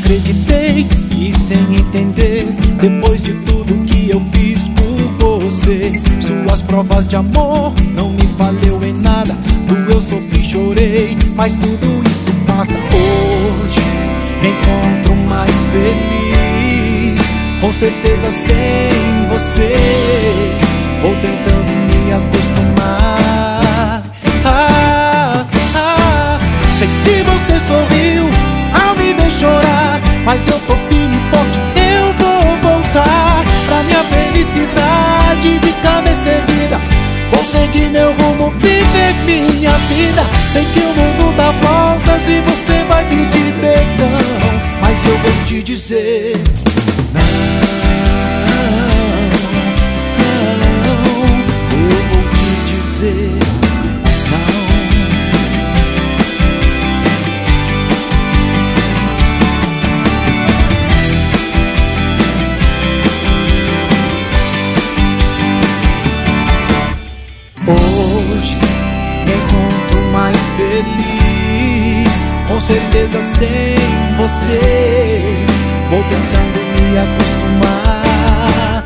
acreditei e sem entender, depois de tudo que eu fiz por você. Suas provas de amor não me valeu em nada. Doeu, sofri, chorei, mas tudo isso passa. Hoje me encontro mais feliz, com certeza sem você. Vou tentando me acostumar. Sei que você sorriu ao me ver chorar, mas eu tô firme e forte, eu vou voltar pra minha felicidade de cabeça erguida. Vou seguir meu rumo, viver minha vida. Sei que o mundo dá voltas e você vai pedir perdão, mas eu vou te dizer não, eu vou te dizer não. Hoje me encontro mais feliz, com certeza sem você. Vou tentando me acostumar.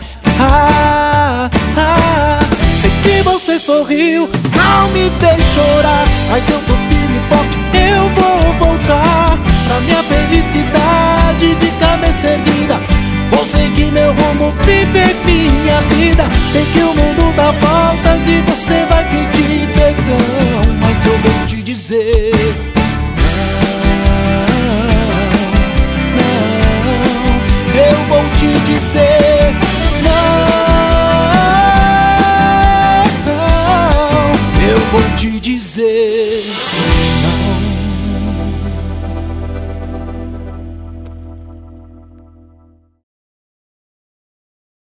Sei que você sorriu, não me fez chorar, mas eu tô firme e forte, eu vou voltar pra minha felicidade de cabeça erguida. Vou seguir meu rumo, viver minha vida. Sei que o mundo dá voltas e você vai pedir perdão, mas eu vou te dizer não, eu vou te dizer não, eu vou te dizer